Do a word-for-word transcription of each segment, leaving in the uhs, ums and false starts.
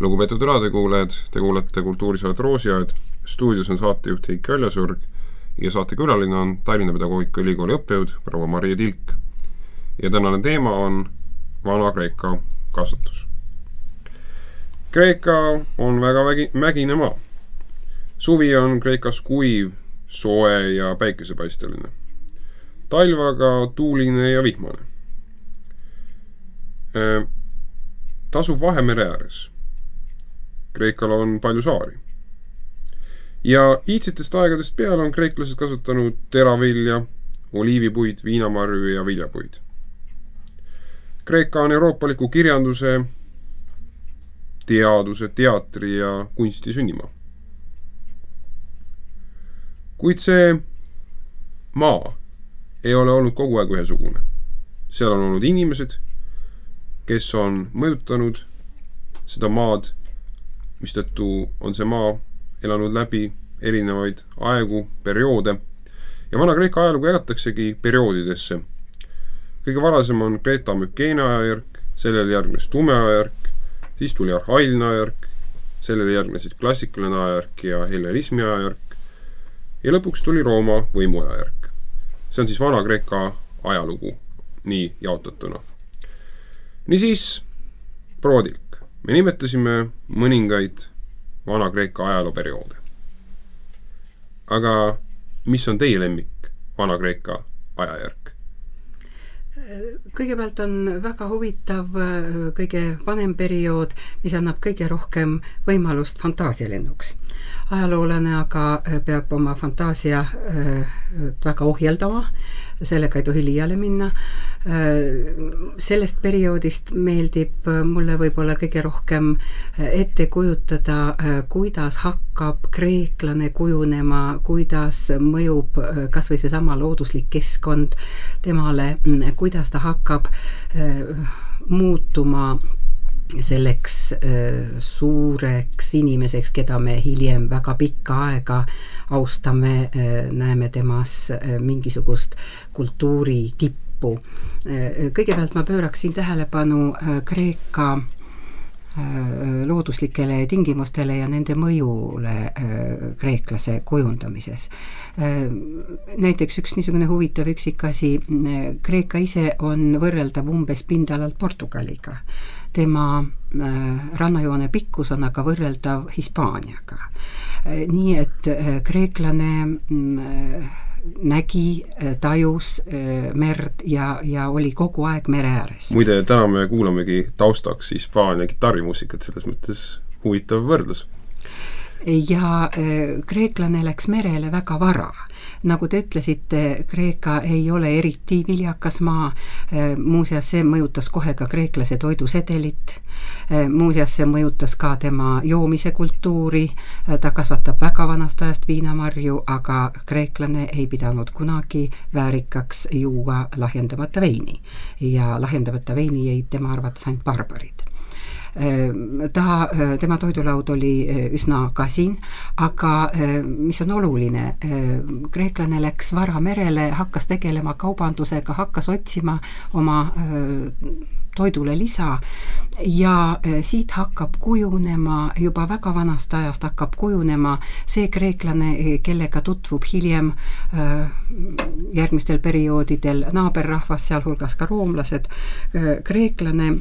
Lugupeetud raadiokuulajad, te kuulete Kultuurisaat Roosiaed, stuudios on saatejuht Heiki Aljasurg ja saate külaline on Tallinna Pedagoogika Ülikooli õppejõud proua Maria Tilk. Ja tänane teema on Vana-Kreeka kasvatus. Kreeka on väga vägi, mägine maa. Suvi on Kreekas kuiv, soe ja päikesepaisteline. Talv aga tuuline ja vihmane. Tasub Vahemere ääres. Kreekal on palju saari. Ja iidsitest aegadest peale on kreeklased kasvatanud teravilja, oliivipuid, viinamarju ja viljapuid. Kreeka on euroopaliku kirjanduse, teaduse, teatri ja kunsti sünnimaa. Kuid see maa ei ole olnud kogu aeg ühesugune. Seal on olnud inimesed, kes on mõjutanud seda maad, mistõttu on see maa elanud läbi erinevaid aegu, perioode. Ja Vana-Kreeka ajalugu jagataksegi perioodidesse. Kõige varasem on Kreeta Mükeene ajajärk, sellele järgnes tume ajajärk, siis tuli arhailine ajajärk, sellele järgnesid klassikaline ajajärk ja hellenismi ajajärk ja lõpuks tuli Rooma võimu ajajärk. See on siis Vana-Kreeka ajalugu nii jaotatuna. Niisiis, proua Tilk, me nimetasime mõningaid Vana-Kreeka ajalooperioode. Aga mis on teie lemmik Vana-Kreeka ajajärk? Kõigepealt on väga huvitav kõige vanem periood, mis annab kõige rohkem võimalust fantaasialennuks. Ajaloolane aga peab oma fantaasia väga ohjeldama, sellega ei tohi liiale minna. Sellest perioodist meeldib mulle võib-olla kõige rohkem ette kujutada, kuidas hakkab kreeklane kujunema, kuidas mõjub kas või seesama looduslik keskkond temale, kuidas ta hakkab muutuma selleks suureks inimeseks, keda me hiljem väga pikka aega austame, näeme temas mingisugust kultuuri tippu. Kõigepealt ma pööraksin tähelepanu Kreeka looduslikele tingimustele ja nende mõjule kreeklase kujundamises. Näiteks üks niisugune huvitav üksikasi, Kreeka ise on võrreldav umbes pindalalt Portugaliga. Tema rannajoone pikkus on aga võrreldav Hispaaniaga. Nii et kreeklane nägi, tajus merd ja, ja oli kogu aeg mere ääres. Muide, täna me kuulamegi taustaks Hispaania kitarrimuusikat, selles mõttes huvitav võrdlus. Ja kreeklane läks merele väga vara. Nagu te ütlesite, Kreeka ei ole eriti viljakas maa. Muuseas, see mõjutas kohe ka kreeklase toidusedelit. Muuseas, see mõjutas ka tema joomise kultuuri. Ta kasvatab väga vanast ajast viinamarju, aga kreeklane ei pidanud kunagi väärikaks juua lahjendamata veini. Ja lahjendamata veini jäid tema arvates ainult barbarid. Ta, tema toidulaud oli üsna kasin, aga mis on oluline, kreeklane läks vara merele, hakkas tegelema kaubandusega, hakkas otsima oma toidule lisa ja siit hakkab kujunema, juba väga vanast ajast hakkab kujunema see kreeklane, kellega tutvub hiljem järgmistel perioodidel naaberrahvas, sealhulgas ka roomlased. Kreeklane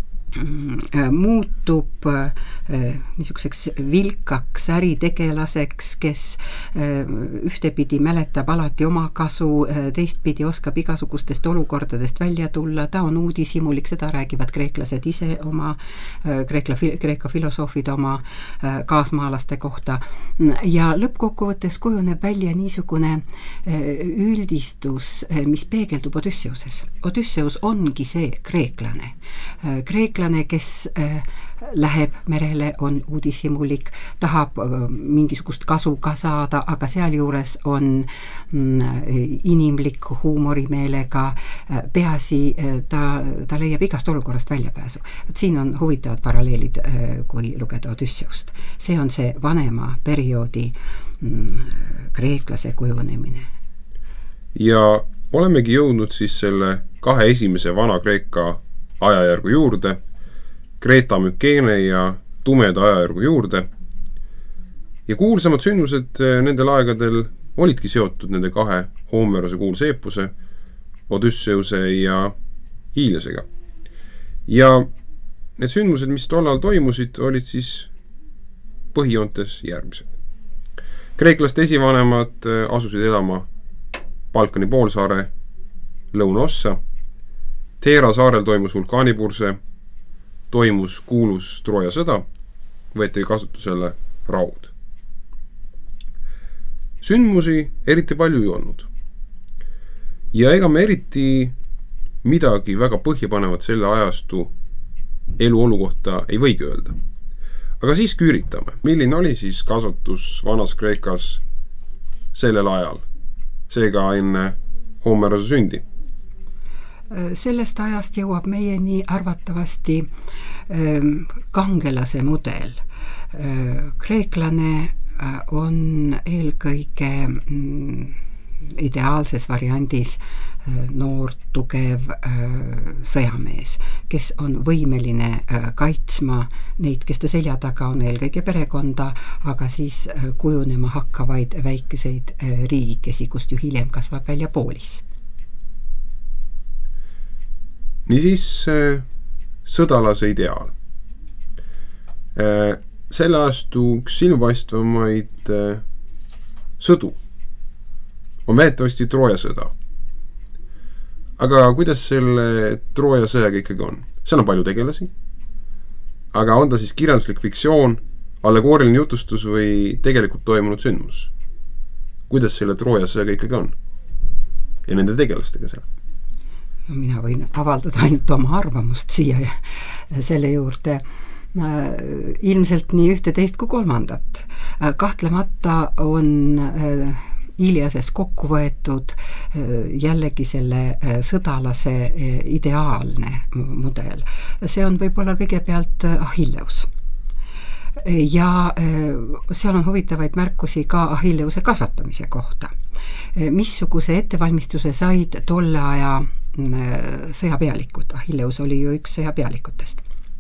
muutub niisuguseks vilkaks äritegelaseks, kes ühtepidi mäletab alati oma kasu, teistpidi oskab igasugustest olukordadest välja tulla, ta on uudishimulik, seda räägivad kreeklased ise oma, kreekla, kreeka filosoofid oma kaasmaalaste kohta. Ja lõppkokkuvõttes kujuneb välja niisugune üldistus, mis peegeldub Odüsseuses. Odüsseus ongi see kreeklane. Kreeklane kes läheb merele, on uudishimulik, tahab mingisugust kasu ka saada, aga sealjuures on inimlik huumorimeelega, peasi ta, ta leiab igast olukorrast väljapääsu. Et siin on huvitavad paralleelid, kui lugeda Odüsseust. See on see vanema perioodi kreeklase kujunemine. Ja olemegi jõudnud siis selle kahe esimese Vana-Kreeka ajajärgu juurde, Kreeta Mükeene ja tumeda ajajärgu juurde ja kuulsamad sündmused nendel aegadel olidki seotud nende kahe Homerose kuulsa eepose, Odysseuse ja Iilesega. Ja need sündmused, mis tollal toimusid, olid siis põhijoontes järgmised. Kreeklaste esivanemad asusid elama Balkani poolsaare lõunaossa. Teera saarel toimus vulkaanipurse, toimus kuulus Trooja sõda, võeti kasutusele raud. Sündmusi eriti palju ei olnud. Ja ega me eriti midagi väga põhjapanevat selle ajastu eluolu kohta ei võigi öelda. Aga siis üritame, milline oli siis kasvatus vanas Kreekas sellel ajal, seega enne Homerose sündi? Sellest ajast jõuab meieni arvatavasti kangelase mudel. Kreeklane on eelkõige ideaalses variandis noor, tugev sõjamees, kes on võimeline kaitsma neid, kes ta selja taga on, eelkõige perekonda, aga siis kujunema hakkavaid väikeseid riigikesi, kust ju hiljem kasvab välja poolis. Niisiis sõdalase ideaal. Selle aastu üks silmapaistvamaid sõdu on vähetavasti Trooja sõda. Aga kuidas selle Trooja sõjaga ikkagi on? Seal on palju tegelasi, aga on ta siis kirjanduslik fiktsioon, allegooriline jutustus või tegelikult toimunud sündmus? Kuidas selle Trooja sõjaga ikkagi on? Ja nende tegelastega seal? No, mina võin avaldada ainult oma arvamust siia selle juurde. Ilmselt nii ühte teist kui kolmandat. Kahtlemata on Iliases kokku võetud jällegi selle sõdalase ideaalne mudel. See on võib-olla kõigepealt Achilleus. Ja seal on huvitavaid märkusi ka Achilleuse kasvatamise kohta. Missuguse ettevalmistuse said tolle aja sõjapealikud? Achilleus oli ju üks sõjapealikutest.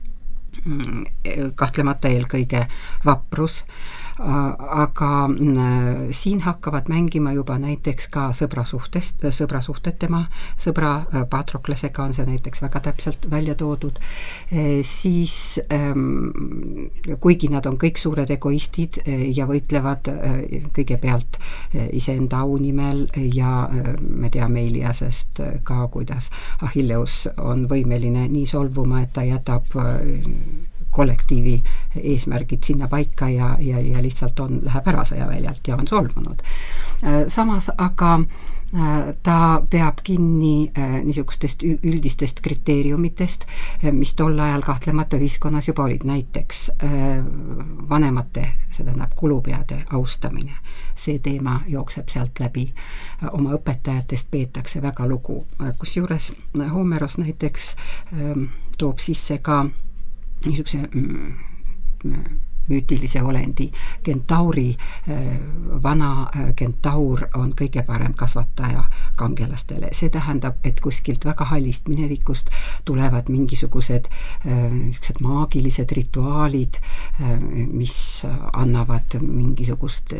Kahtlemata eelkõige vaprus, aga siin hakkavad mängima juba näiteks ka sõbrasuhtest, sõbrasuhted tema sõbra Patroklesega on see näiteks väga täpselt välja toodud. Siis kuigi nad on kõik suured egoistid ja võitlevad kõigepealt iseenda au nimel ja me teame Iliasest ka, kuidas Achilleus on võimeline nii solvuma, et ta jätab kollektiivi eesmärgid sinna paika ja, ja, ja lihtsalt on, läheb ära sõjaväljalt ja on solvunud. Samas aga ta peab kinni niisugustest üldistest kriteeriumitest, mis tol ajal kahtlemata ühiskonnas juba olid, näiteks vanemate, seda näeb kulupeade austamine. See teema jookseb sealt läbi. Oma õpetajatest peetakse väga lugu. Kusjuures Homeros näiteks toob sisse ka niisuguse müütilise olendi kentauri. Vana kentaur on kõige parem kasvataja kangelastele. See tähendab, et kuskilt väga hallist minevikust tulevad mingisugused niisugused maagilised rituaalid, mis annavad mingisugust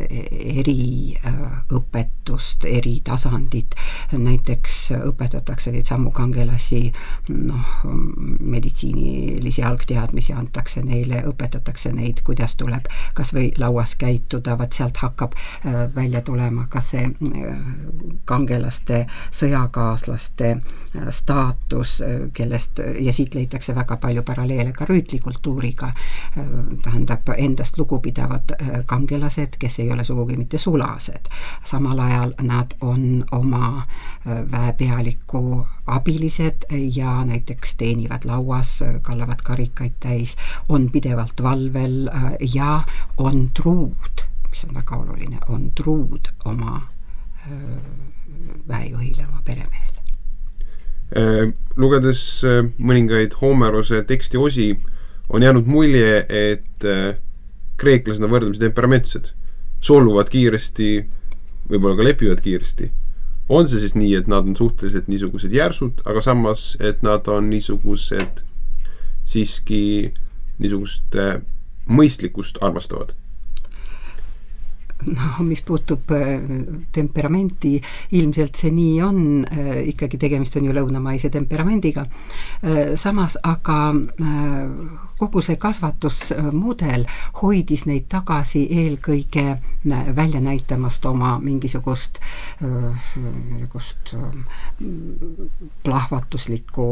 eriõpetust, eri tasandit. Näiteks õpetatakse neid sammu kangelasi, noh, meditsiinilisi algteadmisi antakse neile, õpetatakse neid, kuidas tuleb kas või lauas käituda, vaat sealt hakkab välja tulema kas see kangelaste, sõjakaaslaste staatus, kellest, ja siit leitakse väga palju paralleele ka rüütlikultuuriga. Tähendab, endast lugupidavad kangelased, kes ei ole sugugi mitte sulased. Samal ajal nad on oma väepealiku abilised ja näiteks teenivad lauas, kallavad karikaid täis, on pidevalt valvel ja on truud, mis on väga oluline, on truud oma väejuhile, oma peremehele. Lugedes mõningaid Homerose teksti osi, on jäänud mulje, et kreeklased on võrdlemisi temperamentsed, solvuvad kiiresti, võib-olla ka lepivad kiiresti. On see siis nii, et nad on suhteliselt niisugused järsud, aga samas, et nad on niisugused siiski niisuguste mõistlikkust armastavad? No, mis puutub temperamenti, ilmselt see nii on, ikkagi tegemist on ju lõunamaise temperamendiga. Samas aga kogu see kasvatusmudel hoidis neid tagasi eelkõige välja näitamast oma mingisugust, mingisugust plahvatuslikku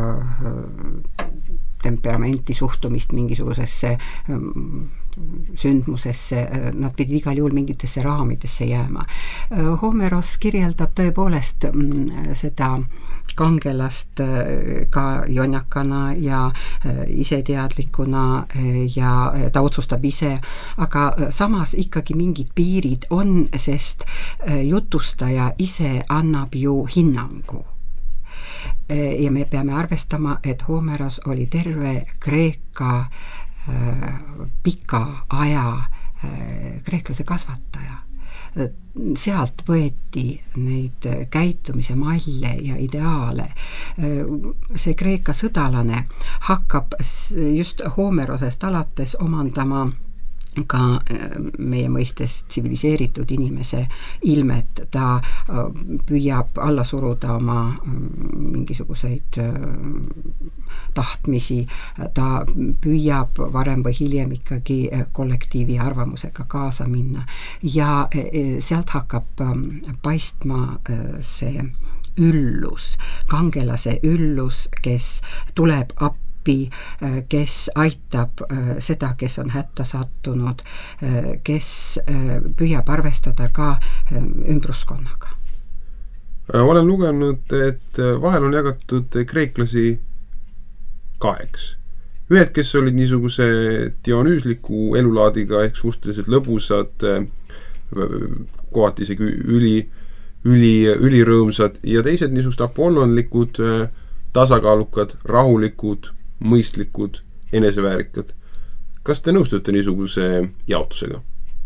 temperamenti, suhtumist mingisugusesse sündmusesse, nad pidid igal juhul mingitesse raamidesse jääma. Homeros kirjeldab tõepoolest seda kangelast ka jonjakana ja iseteadlikuna ja ta otsustab ise, aga samas ikkagi mingid piirid on, sest jutustaja ise annab ju hinnangu. Ja me peame arvestama, et Homeros oli terve Kreeka pika aja kreeklase kasvataja. Sealt võeti neid käitumise malle ja ideaale. See Kreeka sõdalane hakkab just Homerosest alates omandama ka meie mõistes tsiviliseeritud inimese ilmet. Ta püüab alla suruda oma mingisuguseid tahtmisi, ta püüab varem või hiljem ikkagi kollektiivi arvamusega kaasa minna ja sealt hakkab paistma see üllus, kangelase üllus, kes tuleb appi, kes aitab seda, kes on hätta sattunud, kes püüab arvestada ka ümbruskonnaga. Olen lugenud, et vahel on jagatud kreeklasi kaheks. Ühed, kes olid niisuguse dionüüsliku elulaadiga ehk suhteliselt lõbusad, kohati isegi üli, üli, ülirõõmsad ja teised niisugused apollonlikud, tasakaalukad, rahulikud, mõistlikud, eneseväärikad. Kas te nõustute niisuguse jaotusega?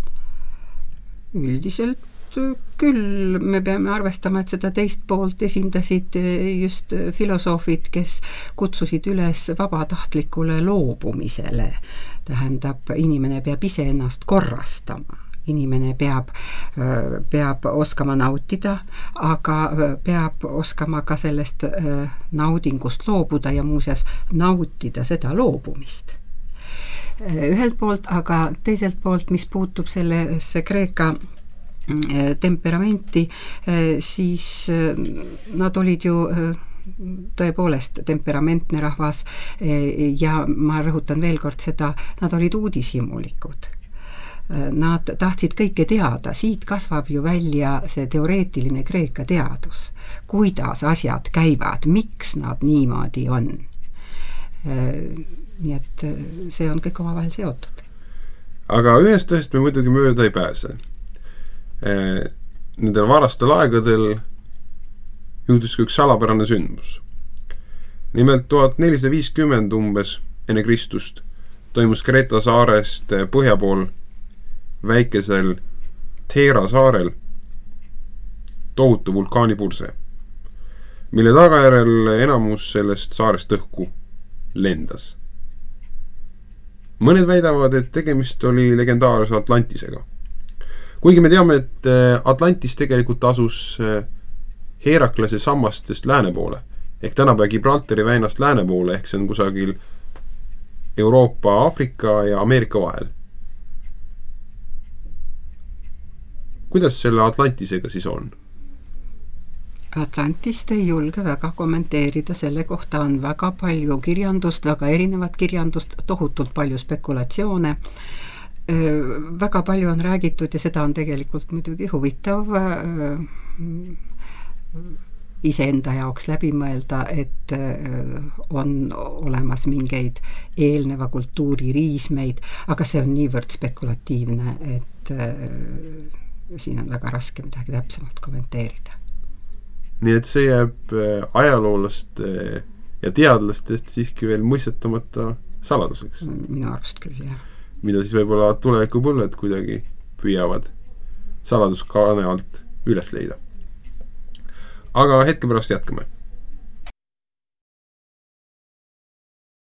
Üldiselt küll. Me peame arvestama, et seda teist poolt esindasid just filosoofid, kes kutsusid üles vabatahtlikule loobumisele. Tähendab, inimene peab ise ennast korrastama. Inimene peab, peab oskama nautida, aga peab oskama ka sellest naudingust loobuda ja muuseas nautida seda loobumist. Ühelt poolt, aga teiselt poolt, mis puutub sellesse Kreeka temperamenti, siis nad olid ju tõepoolest temperamentne rahvas ja ma rõhutan veel kord seda, nad olid uudishimulikud. Nad tahtsid kõike teada, siit kasvab ju välja see teoreetiline Kreeka teadus, kuidas asjad käivad, miks nad niimoodi on. Nii et see on kõik omavahel seotud. Aga ühest tõest me muidugi mööda ei pääse. Nendel varastel aegadel juhtus üks salapärane sündmus. Nimelt tuhat nelisada viiskümmend umbes enne Kristust toimus Kreeta saarest põhja pool väikesel Theera saarel tohutu vulkaanipurse, mille tagajärel enamus sellest saarest õhku lendas. Mõned väidavad, et tegemist oli legendaarse Atlantisega. Kuigi me teame, et Atlantis tegelikult asus Heraklase sammastest lääne poole, ehk tänapäeva Gibraltari väinast lääne poole, ehk see on kusagil Euroopa, Aafrika ja Ameerika vahel. Kuidas selle Atlantisega siis on? Atlantist ei julge väga kommenteerida, selle kohta on väga palju kirjandust, väga erinevat kirjandust, tohutult palju spekulatsioone. Väga palju on räägitud ja seda on tegelikult muidugi huvitav iseenda jaoks läbi mõelda, et on olemas mingeid eelneva kultuuri riismeid, aga see on niivõrd spekulatiivne, et siin on väga raske midagi täpsemalt kommenteerida. Nii et see jääb ajaloolast ja teadlastest siiski veel mõistetamata saladuseks. Minu arust küll, jah. Mida siis võib-olla tulevikupõlved kuidagi püüavad saladuskaane alt üles leida. Aga hetke pärast jätkame.